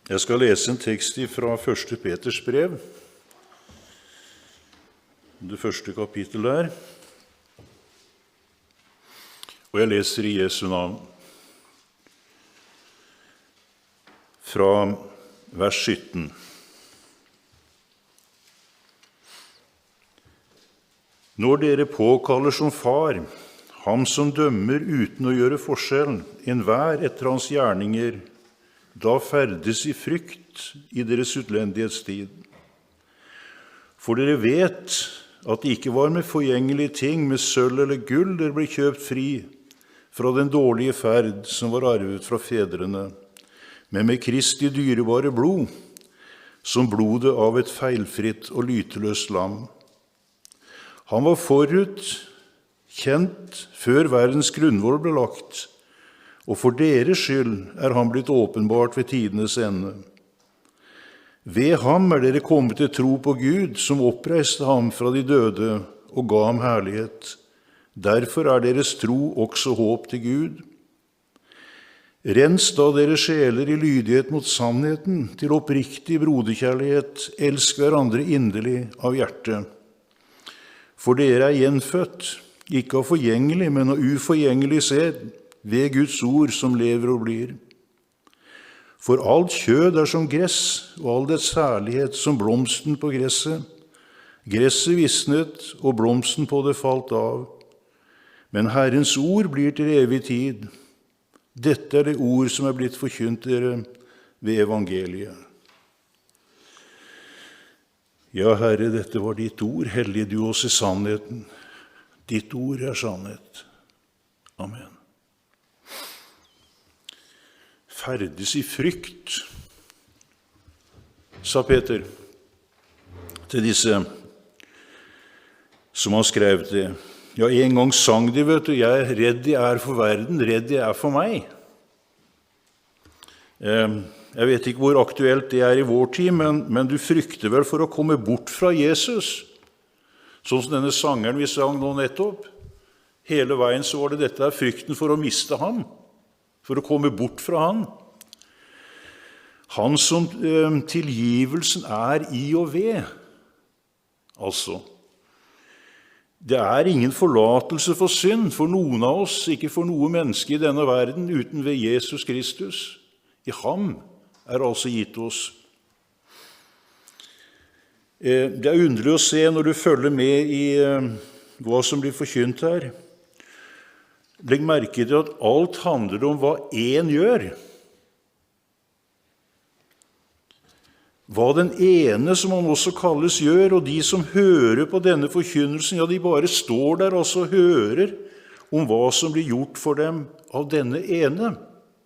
Jeg skal lese en tekst fra 1. Peters brev, det første kapittel der, og jeg leser i Jesu navn fra vers 17. Når dere påkaller som far, ham som dømmer uten å gjøre forskjell, enhver etter hans gjerninger, da ferdes i frykt i deres utlendighetstid. For dere vet at det ikke var med forgjengelige ting, med sølv eller gull, dere ble kjøpt fri fra den dårlige ferd som var arvet fra fedrene, men med Kristi dyrebare blod, som blodet av et feilfritt og lyteløst lam. Han var forut kjent før verdens grunnvoll ble lagt, og for deres skyld han blitt åpenbart ved tidenes ende. Ved ham dere kommet til tro på Gud, som oppreiste ham fra de døde og ga ham herlighet. Derfor deres tro også håp til Gud. Rens da deres sjeler i lydighet mot sannheten, til oppriktig broderkjærlighet, elsk hverandre inderlig av hjertet. For dere gjenfødt, ikke av forgjengelig, men av uforgjengelig sæd, ved Guds ord som lever og blir. For alt kjød som gress, og all dets herlighet som blomsten på gresset. Gresset visnet, og blomsten på det falt av. Men Herrens ord blir til evig tid. Dette det ord som blitt forkynt dere ved evangeliet. Ja, Herre, dette var ditt ord. Hellige du oss i sannheten. Ditt ord sannhet. Amen. Ferdes i frykt, sa Peter til disse som har skrevet det. Ja, en gang sang de, vet du, jeg redd de for verden, redd de for meg. Jeg vet ikke hvor aktuelt det i vår tid, men du frykter vel for å komme bort fra Jesus, sånn som denne sangeren vi sang nå nettopp. Hele veien så var det dette frykten for å miste ham, for å komme bort fra han. Han som tilgivelsen i og ved, altså. Det ingen forlatelse for synd for noen av oss, ikke for noe menneske i denne verden, uten ved Jesus Kristus. I ham altså gitt oss. Det underlig å se når du følger med i hva som blir forkynt her. Legg merke til at alt handler om hva en gjør. Hva den ene, som han også kalles, gjør, og de som hører på denne forkynnelsen, ja, de bare står der og hører om hva som blir gjort for dem av denne ene.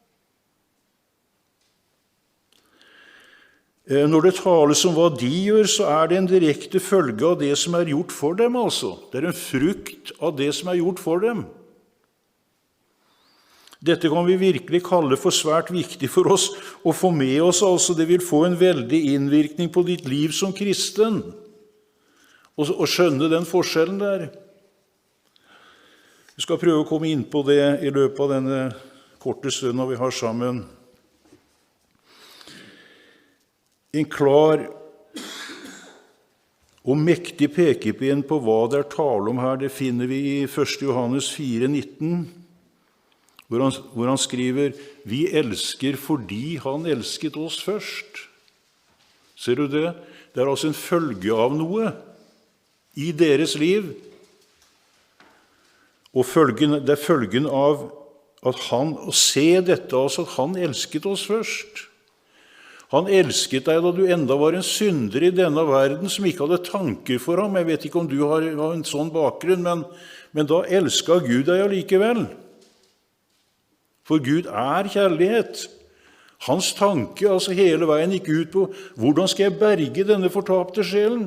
Når det tales om hva de gjør, så det en direkte følge av det som gjort for dem, altså. Det en frukt av det som gjort for dem. Dette kan vi virkelig kalle for svært viktig for oss å få med oss, altså det vil få en veldig innvirkning på ditt liv som kristen, og skjønne den forskjellen der. Vi skal prøve å komme inn på det i løpet av denne korte stunden vi har sammen. En klar og mektig pekepinn på hva det tale om her, det finner vi i 1. Johannes 4,19, hvor han skriver, vi elsker fordi han elsket oss først. Ser du det? Det altså en følge av noe i deres liv. Og det følgen av at å se dette, altså at han elsket oss først. Han elsket deg da du enda var en synder i denne verden som ikke hadde tanker for ham. Jeg vet ikke om du har en sånn bakgrunn, men da elsket Gud deg allikevel. For Gud kjærlighet. Hans tanke altså hele veien gikk ut på hvordan skal jeg berge denne fortapte sjelen?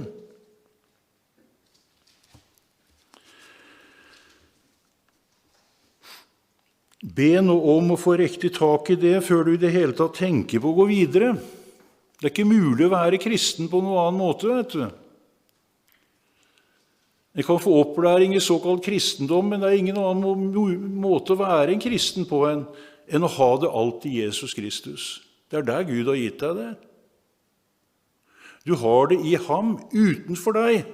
Be nå om å få riktig tak i det før du i det hele tatt tenker på å gå videre. Det ikke mulig å være kristen på noen annen måte, vet du. Jeg kan få opplæring i såkalt kristendom, men det ingen annen måte å være en kristen på enn å ha det alt i Jesus Kristus. Det er der Gud har gitt deg det. Du har det i ham, utenfor deg.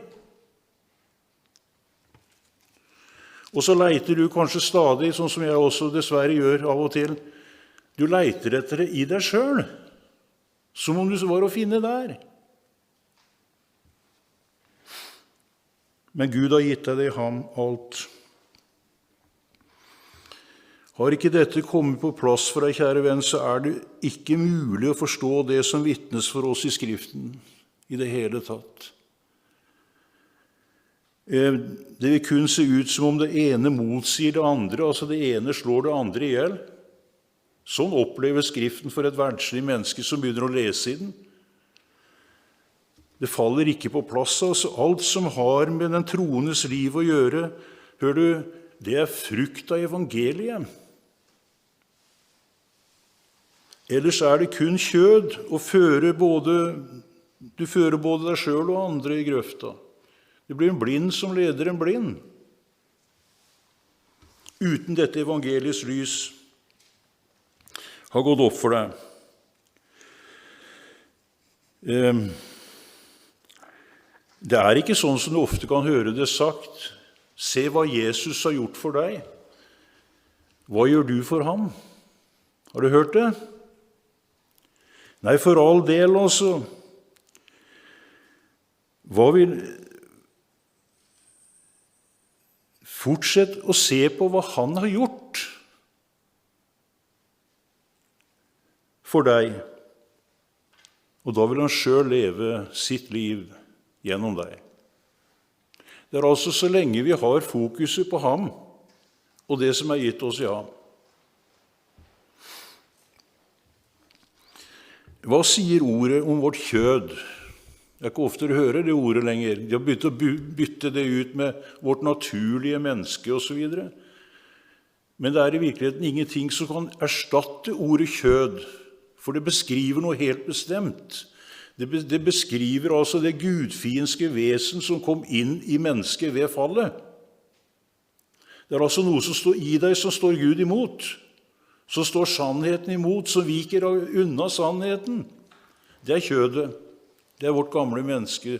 Og så leiter du kanskje stadig, sånn som jeg også dessverre gjør av og til. Du leiter etter det i deg selv, som om du var å finne der. Men Gud har gitt deg det i ham alt. Har ikke dette kommet på plass for deg, kjære venn, så er det ikke mulig å forstå det som vitnes for oss i Skriften i det hele tatt. Det vil kun se ut som om det ene motsier det andre, altså det ene slår det andre i hjel. Sånn opplever Skriften for et verdslig menneske som begynner å lese i den. Det faller ikke på plass, altså alt som har med den troendes liv å gjøre, hører du, det er frukt av evangeliet. Ellers er det kun kjød, og du fører både deg selv og andre i grøfta. Det blir en blind som leder en blind. Uten dette evangeliets lys har gått opp for deg. Det er ikke sånn som du ofte kan høre det sagt. Se hva Jesus har gjort for deg. Hva gjør du for ham? Har du hørt det? Nei, for all del altså. Fortsett å se på hva han har gjort for deg, og da vil han selv leve sitt liv gjennom deg. Det er altså så lenge vi har fokuset på ham og det som er gitt oss i ham. Hva sier ordet om vårt kjød? Det er ikke ofte du hører det ordet lenger. De har begynt å bytte det ut med vårt naturlige menneske og så videre. Men det er i virkeligheten ingenting som kan erstatte ordet kjød, for det beskriver noe helt bestemt. Det beskriver altså det gudfiendske vesen som kom inn i mennesket ved fallet. Det er altså noe som står i deg, som står Gud imot. Så står sannheten imot, som viker unna sannheten. Det er kjødet. Det er vårt gamle menneske.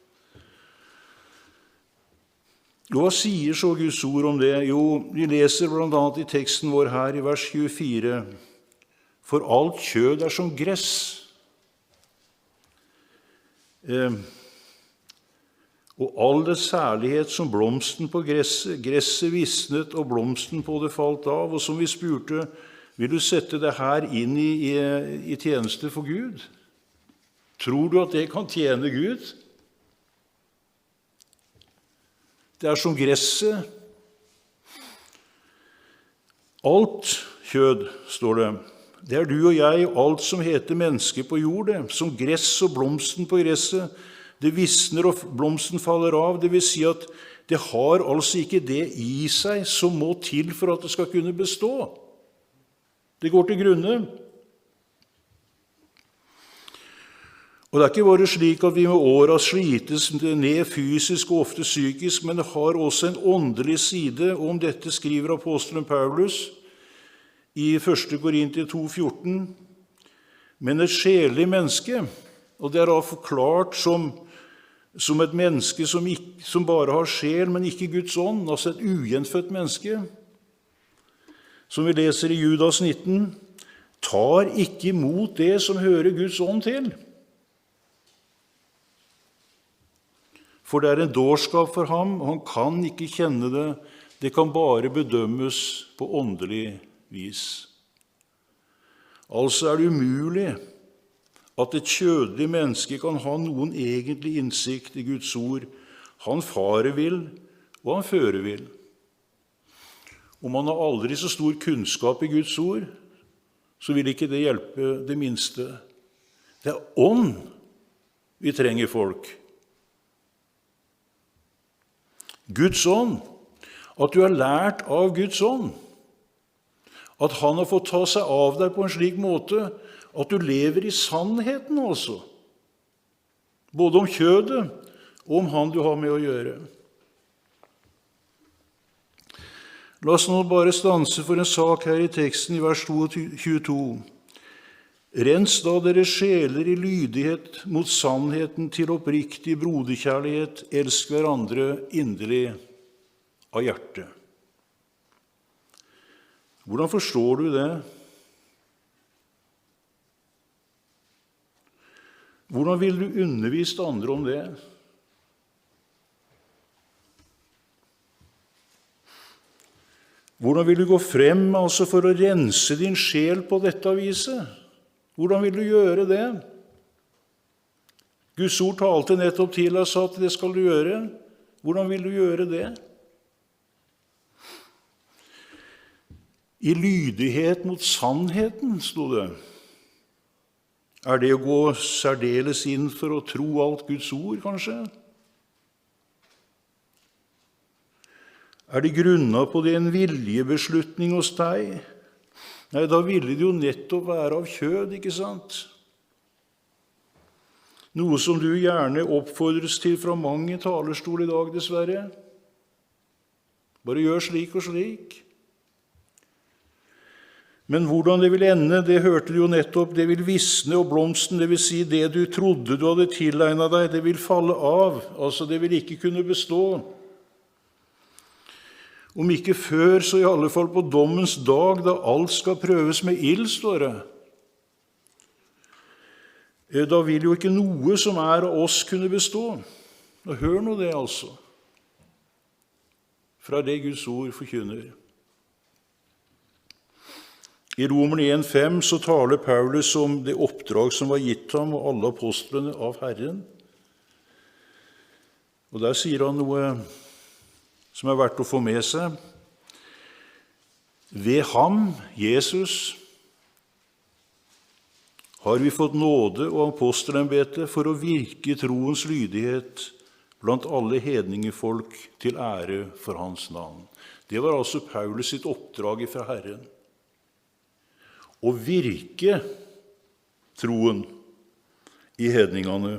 Hva sier så Guds ord om det? Jo, vi leser blant annet i teksten vår her i vers 24. For alt kjød er som gress. Og all det særlighet som blomsten på gresset. Gresset visnet, og blomsten på det falt av. Og som vi spurte, vil du sette det her inn i tjeneste for Gud? Tror du at det kan tjene Gud? Det er som gresset. Alt kjød, står det. Det er du og jeg, alt som heter menneske på jord, det. Som gress og blomsten på gresset. Det visner og blomsten faller av. Det vil si at det har altså ikke det i seg som må til for at det skal kunne bestå. Det går til grunne. Og det er ikke bare slik at vi med åra slites ned fysisk og ofte psykisk, men det har også en åndelig side, og om dette skriver apostelen Paulus i 1. Korinter 2,14. Men et sjelelig menneske, og det er da forklart som et menneske som bare har sjel, men ikke Guds ånd, altså et ugjenfødt menneske, som vi leser i Judas 19, tar ikke imot det som hører Guds ånd til. For det er en dårskap for ham, og han kan ikke kjenne det. Det kan bare bedømmes på åndelig vis. Altså er det umulig at et kjødelig menneske kan ha noen egentlig innsikt i Guds ord. Han farer vil, og han fører vil. Om man har aldri så stor kunnskap i Guds ord, så vil ikke det hjelpe det minste. Det er ånd vi trenger, folk. Guds ånd, at du har lært av Guds ånd, at han har fått ta seg av deg på en slik måte at du lever i sannheten også, både om kjødet og om han du har med å gjøre. La oss nå bare stanse for en sak her i teksten i vers 22. Rens da deres sjeler i lydighet mot sannheten til oppriktig broderkjærlighet, elsk hverandre inderlig av hjertet. Hvordan forstår du det? Hvordan vil du undervise andre om det? Hvordan vil du gå frem for å rense din sjel på dette viset? Hvordan vil du gjøre det? Guds ord talte nettopp til oss at det skal du gjøre. Hvordan vil du gjøre det? I lydighet mot sannheten, sto det. Er det å gå særdeles inn for å tro alt Guds ord, kanskje? Er det grunnet på det en viljebeslutning hos deg? Nei, da ville det jo nettopp være av kjød, ikke sant? Noe som du gjerne oppfordres til fra mange talerstol i dag, dessverre. Bare gjør slik og slik. Men hvordan det vil ende, det hørte du jo nettopp, det vil visne, og blomsten, det vil si det du trodde du hadde tilegnet deg, det vil falle av, altså det vil ikke kunne bestå. Om ikke før, så i alle fall på dommens dag, da alt skal prøves med ild, står det. Da vil jo ikke noe som er av oss kunne bestå. Og hør nå det altså, fra det Guds ord forkynner. I Romerne 1,5 så taler Paulus om det oppdrag som var gitt ham og alle apostlene av Herren. Og der sier han noe som er verdt å få med seg. Ved ham, Jesus, har vi fått nåde og apostelembete for å virke troens lydighet blant alle hedningefolk til ære for hans navn. Det var altså Paulus sitt oppdrag fra Herren. Å virke troen i hedningene.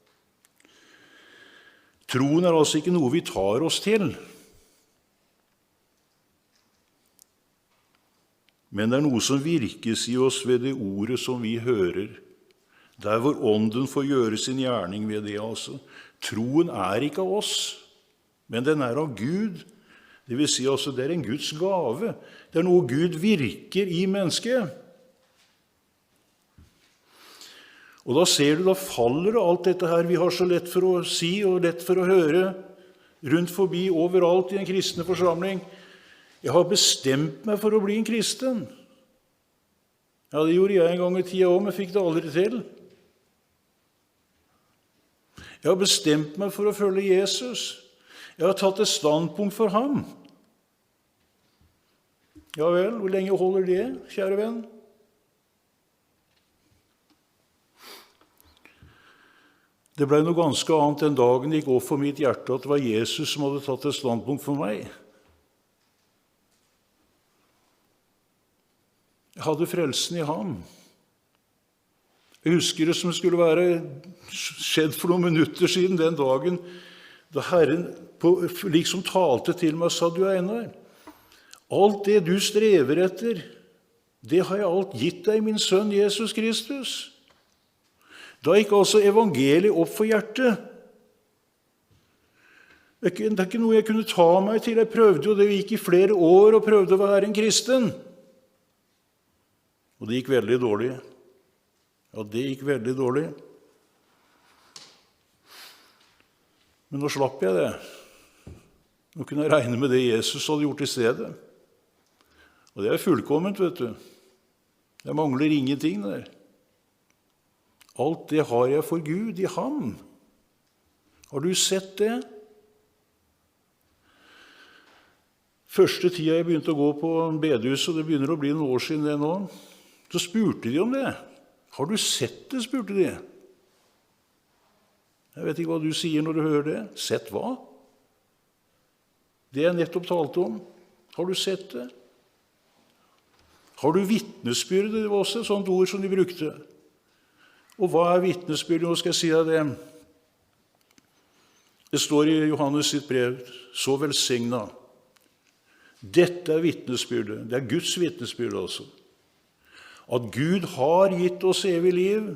Troen er altså ikke noe vi tar oss til, men det er noe som virkes i oss ved det ordet som vi hører, der hvor ånden får gjøre sin gjerning ved det. Altså. Troen er ikke av oss, men den er av Gud. Det vil si altså, det er en Guds gave. Det er noe Gud virker i mennesket. Og da ser du, da faller alt dette her vi har så lett for å si og lett for å høre rundt forbi overalt i en kristne forsamling. Jeg har bestemt meg for å bli en kristen. Ja, det gjorde jeg en gang i tida også, men fikk det aldri til. Jeg har bestemt meg for å følge Jesus. Jeg har tatt et standpunkt for ham. Ja vel, hvor lenge holder det, kjære venn? Det ble noe ganske annet den dagen det gikk opp for mitt hjerte at det var Jesus som hadde tatt et standpunkt for meg. Jeg hadde frelsen i ham. Jeg husker det som skulle være skjedd for noen minutter siden den dagen da Herren liksom talte til meg og sa, du Einar, alt det du strever etter, det har jeg alt gitt deg, min sønn Jesus Kristus. Da gikk altså evangeliet opp for hjertet. Det er ikke noe jeg kunne ta meg til. Jeg prøvde jo, det gikk i flere år og prøvde å være en kristen. Og det gikk veldig dårlig. Ja, det gikk veldig dårlig. Men nå slapp jeg det. Nå kunne jeg regne med det Jesus hadde gjort i stedet. Og det er fullkomment, vet du. Det mangler ingenting der. Alt det har jeg for Gud i ham. Har du sett det? Første tida jeg begynte å gå på bedehuset, og det begynner å bli noen år siden det nå, så spurte de om det. Har du sett det, spurte de. Jeg vet ikke hva du sier når du hører det. Sett hva? Det jeg nettopp talte om. Har du sett det? Har du vitnesbyrde? Det var også et sånt ord som de brukte. Og hva er vitnesbyrd? Nå skal jeg si deg det. Det står i Johannes sitt brev, så velsigna. Dette er vitnesbyrdet. Det er Guds vitnesbyrd altså. at Gud har gitt oss evig liv,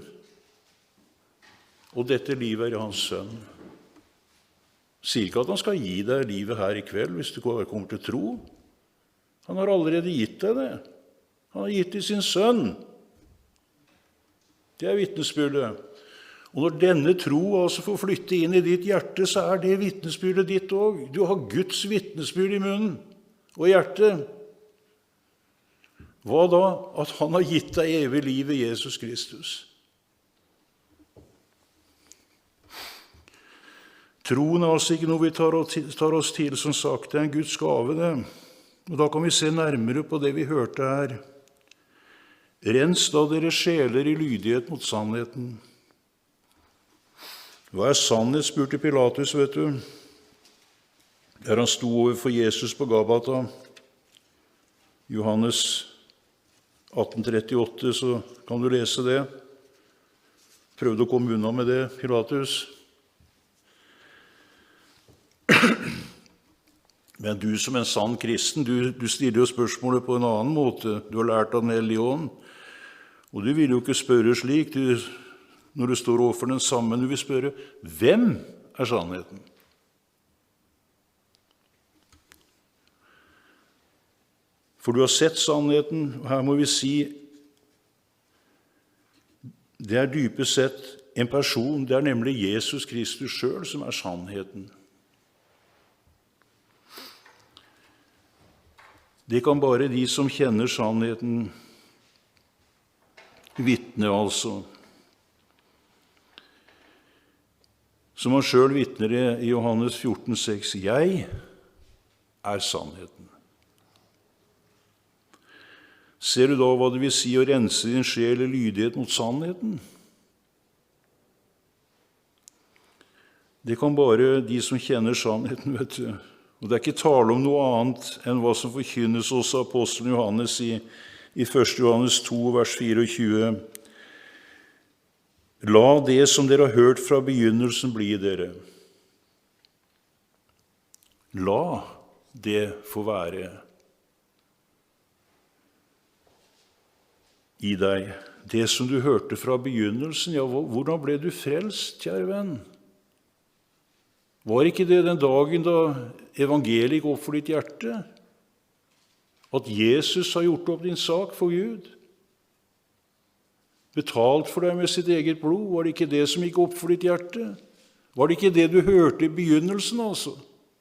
og dette livet i hans sønn. Sier ikke at han skal gi deg livet her i kveld hvis du kommer til tro. Han har allerede gitt deg det. Han har gitt det sin sønn. Det er vitnesbyrdet. Og når denne tro altså får flytte inn i ditt hjerte, så er det vitnesbyrdet ditt også. Du har Guds vitnesbyrd i munnen og i hjertet. Hva da? At han har gitt deg evig liv i Jesus Kristus. Troen er altså ikke noe vi tar oss til, som sagt. Det er en Guds gave, det. Og da kan vi se nærmere på det vi hørte her. Rens da dere sjeler i lydighet mot sannheten. Hva er sannhet, spurte Pilatus, vet du, der han sto overfor Jesus på Gabata. Johannes 18,38, så kan du lese det. Prøvde å komme unna med det, Pilatus. Men du som en sann kristen, du stiller jo spørsmålet på en annen måte. Du har lært av Den hellige ånd. Og du vil jo ikke spørre slik når du står overfor den samme. Du vil spørre, hvem er sannheten? For du har sett sannheten, og her må vi si, det er dypest sett en person, det er nemlig Jesus Kristus selv som er sannheten. Det kan bare de som kjenner sannheten vitne, altså. Som han selv vitner i Johannes 14,6. Jeg er sannheten. Ser du da hva det vil si å rense din sjel i lydighet mot sannheten? Det kan bare de som kjenner sannheten, vet du. Og det er ikke tale om noe annet enn hva som forkynnes hos apostelen Johannes i 1. Johannes 2, vers 24. La det som dere har hørt fra begynnelsen bli i dere. La det få være i deg. Det som du hørte fra begynnelsen, ja, hvordan ble du frelst, kjære venn? Var ikke det den dagen da evangeliet gikk opp for ditt hjerte? At Jesus har gjort opp din sak for Gud? Betalt for deg med sitt eget blod? Var det ikke det som gikk opp for ditt hjerte? Var det ikke det du hørte i begynnelsen, altså?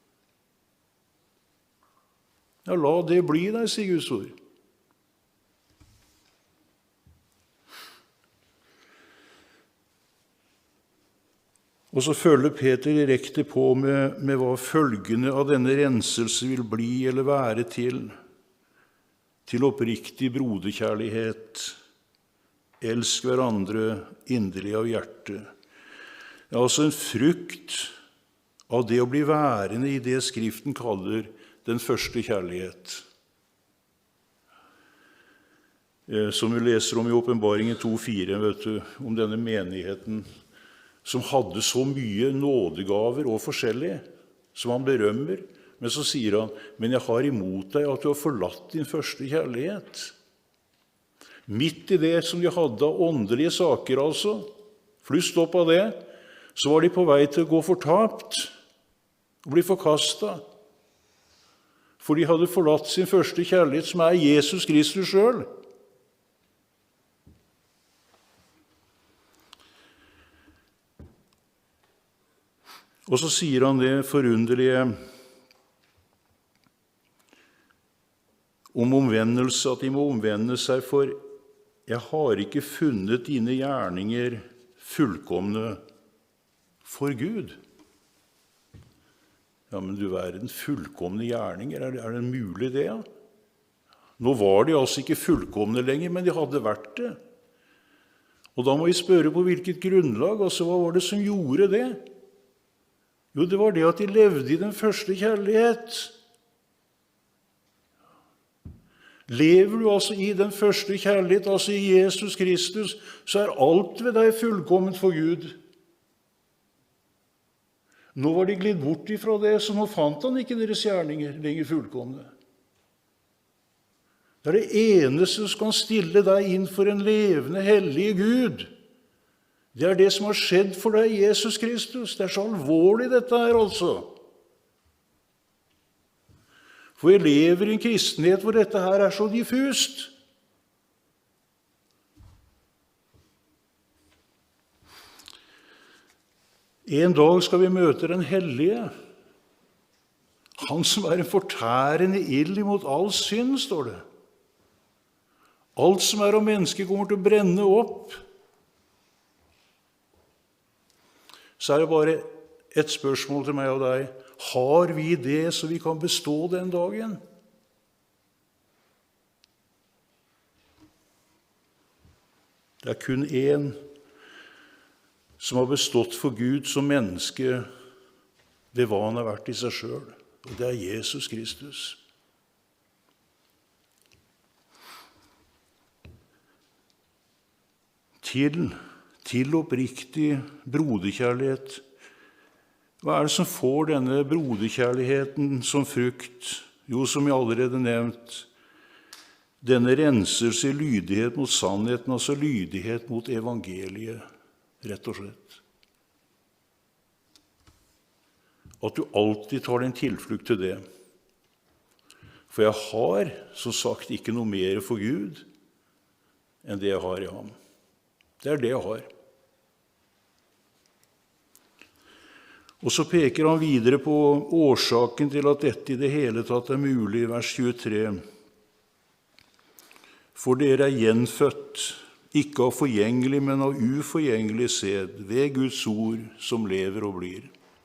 Ja, la det bli deg, sier Guds ord. Og så følger Peter direkte på med hva følgene av denne renselse vil bli eller være til oppriktig broderkjærlighet. Elsk hverandre inderlig av hjertet. Det er altså en frukt av det å bli værende i det Skriften kaller den første kjærlighet. Som vi leser om i Åpenbaringen 2,4, vet du, om denne menigheten som hadde så mye nådegaver og forskjellig, som han berømmer. Men så sier han, men jeg har imot deg at du har forlatt din første kjærlighet. Midt i det som de hadde av åndelige saker, altså, flust opp av det, så var de på vei til å gå fortapt og bli forkastet. For de hadde forlatt sin første kjærlighet, som er Jesus Kristus selv. Og så sier han det forunderlige om omvendelse, at de må omvende seg, for jeg har ikke funnet dine gjerninger fullkomne for Gud. Ja, men du verden, fullkomne gjerninger, er det mulig det? Ja? Nå var de altså ikke fullkomne lenger, men de hadde vært det. Og da må vi spørre på hvilket grunnlag, altså hva var det som gjorde det? Jo, det var det at de levde i den første kjærlighet. Lever du altså i den første kjærlighet, altså i Jesus Kristus, så er alt ved deg fullkomment for Gud. Nå var de glidd bort ifra det, så nå fant han ikke deres gjerninger lenger fullkomne. Det er det eneste som kan stille deg inn for en levende, hellige Gud. Det er det som har skjedd for deg, Jesus Kristus. Det er så alvorlig dette her, altså. For jeg lever i en kristenhet hvor dette her er så diffust. En dag skal vi møte den hellige, han som er en fortærende ild imot all synd, står det. Alt som er av mennesker kommer til å brenne opp. Så er det bare et spørsmål til meg og deg. Har vi det så vi kan bestå den dagen? Det er kun en som har bestått for Gud som menneske ved hva han har vært i seg selv, og det er Jesus Kristus. Til oppriktig broderkjærlighet. Hva er det som får denne broderkjærligheten som frukt? Jo, som jeg allerede nevnt, denne renselse i lydighet mot sannheten, altså lydighet mot evangeliet, rett og slett. At du alltid tar din tilflukt til det. For jeg har, som sagt, ikke noe mer for Gud enn det jeg har i ham. Det er det jeg har. Og så peker han videre på årsaken til at dette i det hele tatt er mulig, vers 23. For dere er gjenfødt, ikke av forgjengelig, men av uforgjengelig sæd, ved Guds ord som lever og blir.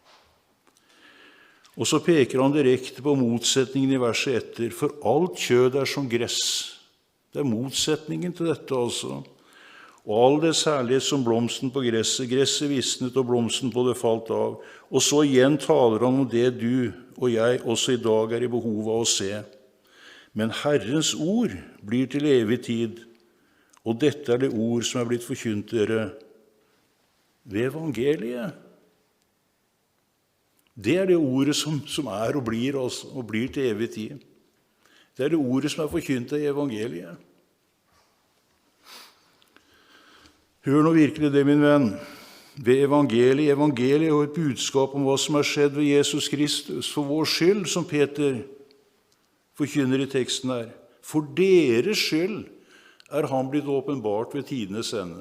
Og så peker han direkte på motsetningen i verset etter. For alt kjød er som gress. Det er motsetningen til dette altså. Og all det særlighet som blomsten på gresset. Gresset visnet og blomsten på det falt av. Og så igjen taler han om det du og jeg også i dag er i behov av å se. Men Herrens ord blir til evig tid. Og dette er det ord som er blitt forkynt dere ved evangeliet. Det er det ordet som er og blir, også, og blir til evig tid. Det er det ordet som er forkynt i evangeliet. Hør nå virkelig det, min venn. Ved evangeliet er jo et budskap om hva som har skjedd ved Jesus Kristus, for vår skyld, som Peter forkynner i teksten her. For deres skyld er han blitt åpenbart ved tidenes ende.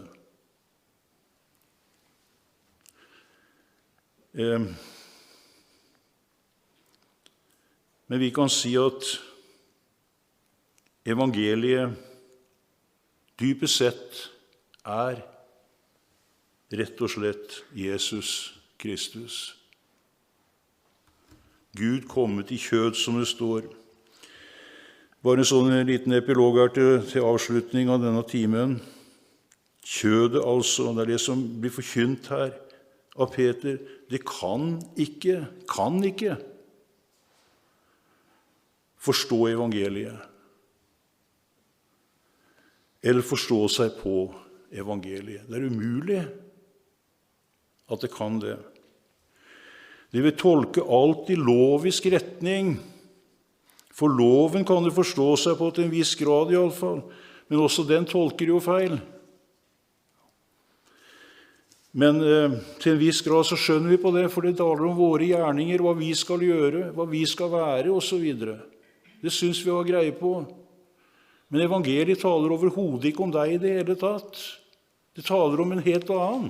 Men vi kan si at evangeliet dypest sett er rett og slett Jesus Kristus. Gud kommet i kjød, som det står. Bare en sånn liten epilog her til avslutning av denne timen. Kjødet altså, det er det som blir forkynt her av Peter. Det kan ikke forstå evangeliet, eller forstå seg på evangeliet. Det er umulig at det kan det. Det vil tolke alt i lovisk retning, for loven kan det forstå seg på til en viss grad i alle fall, men også den tolker jo feil. Men til en viss grad så skjønner vi på det, for det taler om våre gjerninger, hva vi skal gjøre, hva vi skal være, og så videre. Det synes vi har greie på. Men evangeliet taler overhodet ikke om deg i det hele tatt. Det taler om en helt annen.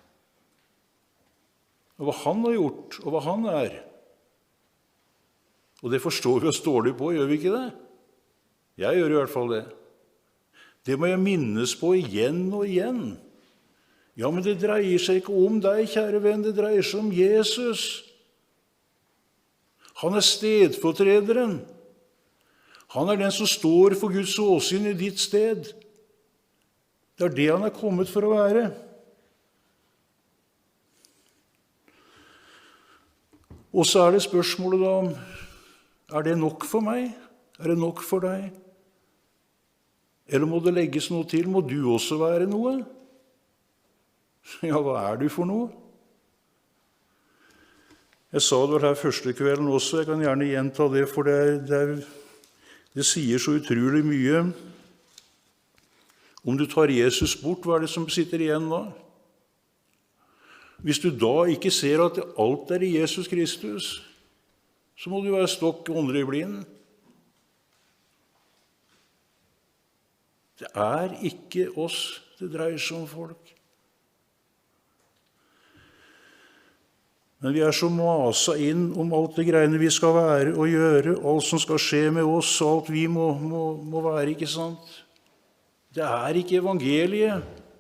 Og hva han har gjort, og hva han er. Og det forstår vi oss dårlig på, gjør vi ikke det? Jeg gjør i hvert fall det. Det må jeg minnes på igjen og igjen. Ja, men det dreier seg ikke om deg, kjære venn, det dreier seg om Jesus. Han er stedfortrederen. Han er den som står for Guds åsyn i ditt sted. Det er det han er kommet for å være. Og så er det spørsmålet da om, er det nok for meg? Er det nok for deg? Eller må det legges noe til? Må du også være noe? Ja, hva er du for noe? Jeg sa det her første kvelden også, jeg kan gjerne gjenta det, for det Det sier så utrolig mye. Om du tar Jesus bort, hva er det som sitter igjen da? Hvis du da ikke ser at alt er i Jesus Kristus, så må du være stokk åndelig blind. Det er ikke oss det dreier seg om, folk. Men vi er så masa inn om alt det greiene vi skal være og gjøre, alt som skal skje med oss, og alt vi må være, ikke sant? Det er ikke evangeliet.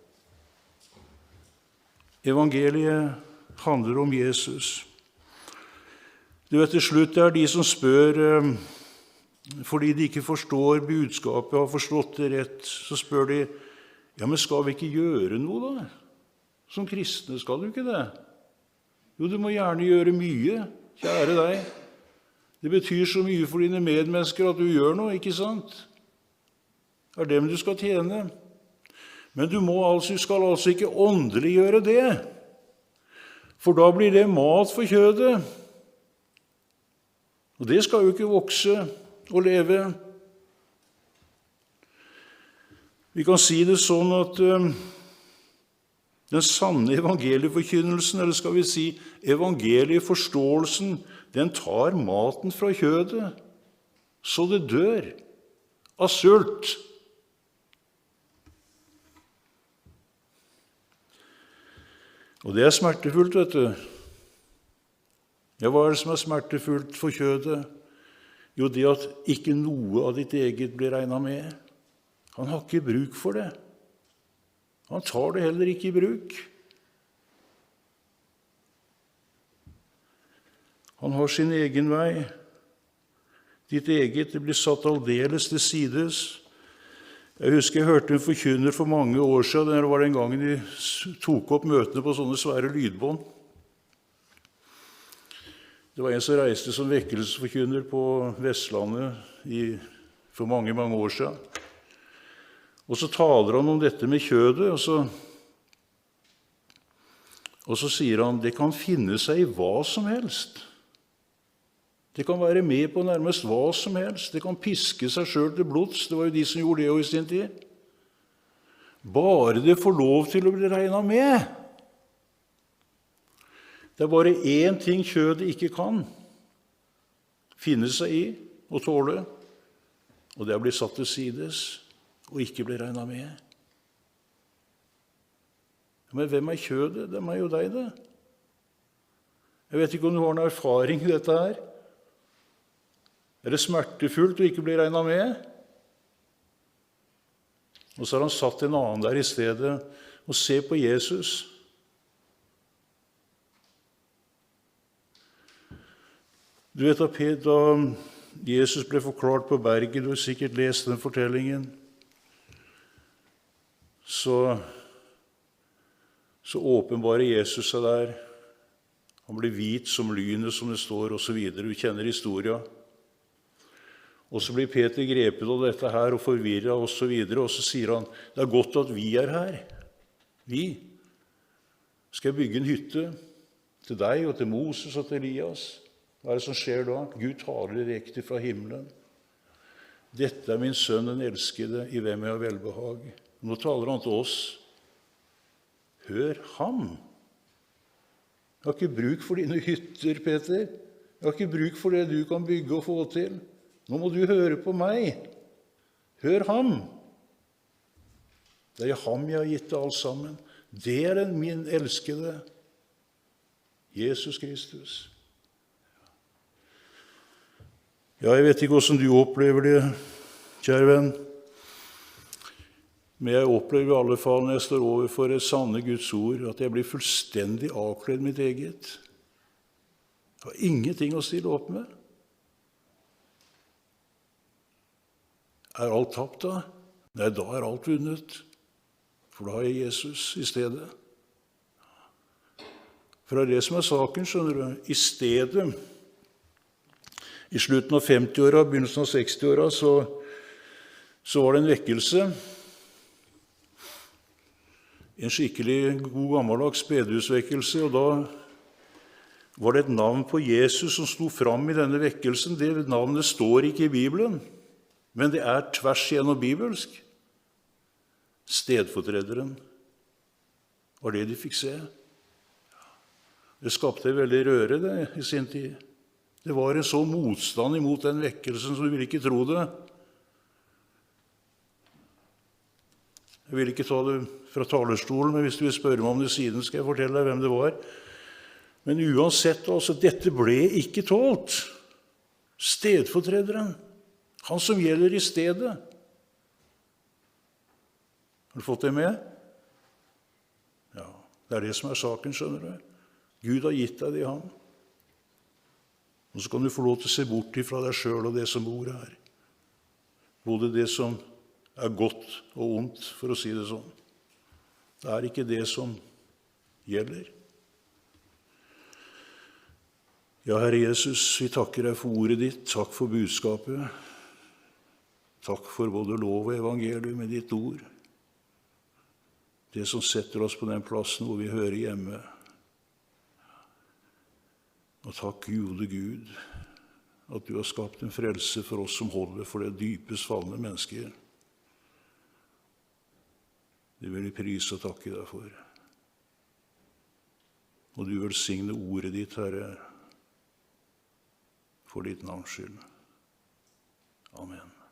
Evangeliet handler om Jesus. Du vet, til slutt det er de som spør, fordi de ikke forstår budskapet, har forstått det rett, så spør de, ja, men skal vi ikke gjøre noe da? Som kristne skal du ikke det? Jo, du må gjerne gjøre mye, kjære deg. Det betyr så mye for dine medmennesker at du gjør noe, ikke sant? Det er dem du skal tjene. Men du skal altså ikke åndelig gjøre det, for da blir det mat for kjødet. Og det skal jo ikke vokse og leve. Vi kan si det sånn at den sanne evangelieforkynnelsen, eller skal vi si evangelieforståelsen, den tar maten fra kjødet, så det dør av sult. Og det er smertefullt, vet du. Ja, hva er det som er smertefullt for kjødet? Jo, det at ikke noe av ditt eget blir regnet med. Han har ikke bruk for det. Han tar det heller ikke i bruk. Han har sin egen vei. Ditt eget, det blir satt aldeles til sides. Jeg husker jeg hørte en forkynner for mange år siden. Det var den gangen de tok opp møtene på sånne svære lydbånd. Det var en som reiste som vekkelsesforkynner på Vestlandet for mange, mange år siden. Og så taler han om dette med kjødet, og så sier han, det kan finne seg i hva som helst. Det kan være med på nærmest hva som helst. Det kan piske seg selv til blods. Det var jo de som gjorde det i sin tid. Bare det får lov til å bli regnet med. Det er bare én ting kjødet ikke kan finne seg i og tåle, og det er å bli satt til sides og ikke bli regnet med. Men hvem er kjødet? Det er meg og deg, det. Jeg vet ikke om du har noen erfaring i dette her. Er det smertefullt å ikke bli regnet med? Og så har han satt en annen der i stedet, og se på Jesus. Du vet da Jesus ble forklart på berget, du har sikkert lest den fortellingen, så åpenbarer Jesus seg der. Han blir hvit som lynet, som det står, og så videre. Du kjenner historien. Og så blir Peter grepet av dette her og forvirret, og så videre, og så sier han, det er godt at vi er her. Vi skal bygge en hytte til deg og til Moses og til Elias. Hva er det som skjer da? Gud taler direkte fra himmelen. Dette er min sønn, den elskede, i hvem jeg har velbehag. Nå taler han til oss. Hør ham. Jeg har ikke bruk for dine hytter, Peter. Jeg har ikke bruk for det du kan bygge og få til. Nå må du høre på meg. Hør ham. Det er ham jeg har gitt det alt sammen. Det er den min elskede, Jesus Kristus. Ja, jeg vet ikke hvordan du opplever det, kjære venn. Men jeg opplever i alle fall når jeg står overfor et sanne Guds ord, at jeg blir fullstendig avkledd mitt eget. Jeg har ingenting å stille opp med. Er alt tapt da? Nei, da er alt vunnet. For da har jeg Jesus i stedet. For det er det som er saken, skjønner du. I stedet, i slutten av 50-åra, begynnelsen av 60-åra, så var det en vekkelse. En skikkelig god gammeldags bedehusvekkelse, og da var det et navn på Jesus som sto fram i denne vekkelsen. Det navnet står ikke i Bibelen. Men det er tvers igjennom bibelsk. Stedfortrederen var det de fikk se. Det skapte en veldig røre det i sin tid. Det var en så motstand imot den vekkelsen, så du ville ikke tro det. Jeg vil ikke ta det fra talerstolen, men hvis du vil spørre meg om det siden, skal jeg fortelle deg hvem det var. Men uansett, altså, dette ble ikke tålt. Stedfortrederen, han som gjelder i stedet. Har du fått det med? Ja, det er det som er saken, skjønner du. Gud har gitt deg det i ham. Og så kan du få lov til å se bort ifra deg selv og det som bor her. Både det som er godt og ondt, for å si det sånn. Det er ikke det som gjelder. Ja, Herre Jesus, vi takker deg for ordet ditt. Takk for budskapet. Takk for både lov og evangelium med ditt ord. Det som setter oss på den plassen hvor vi hører hjemme. Og takk, gode Gud, at du har skapt en frelse for oss som holder for det dypest falne mennesker. Det vil vi prise og takke deg for. Og du velsigne ordet ditt, Herre, for ditt navns skyld. Amen.